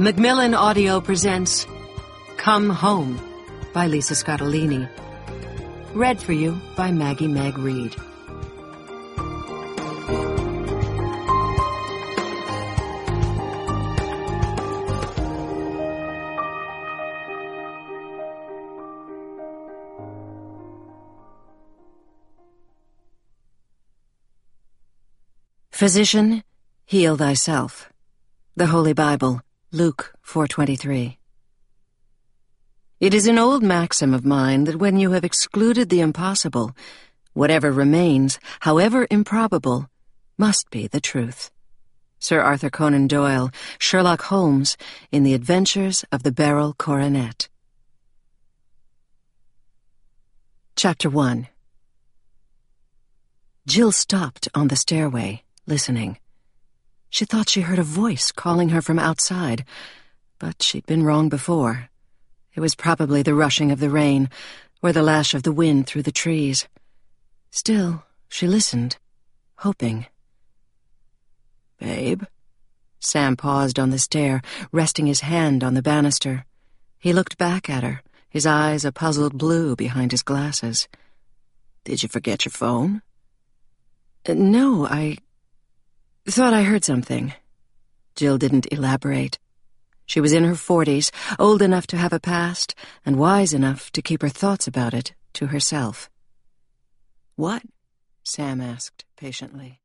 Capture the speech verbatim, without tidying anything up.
Macmillan Audio presents Come Home by Lisa Scottolini. Read for you by Maggie Meg Reed. Physician, heal thyself. The Holy Bible, Luke four twenty-three. It is an old maxim of mine that when you have excluded the impossible, whatever remains, however improbable, must be the truth. Sir Arthur Conan Doyle, Sherlock Holmes, in The Adventures of the Beryl Coronet. Chapter one. Jill stopped on the stairway, listening. She thought she heard a voice calling her from outside, but she'd been wrong before. It was probably the rushing of the rain, or the lash of the wind through the trees. Still, she listened, hoping. "Babe?" Sam paused on the stair, resting his hand on the banister. He looked back at her, his eyes a puzzled blue behind his glasses. "Did you forget your phone?" Uh, no, I... thought I heard something." Jill didn't elaborate. She was in her forties, old enough to have a past, and wise enough to keep her thoughts about it to herself. "What?" Sam asked patiently.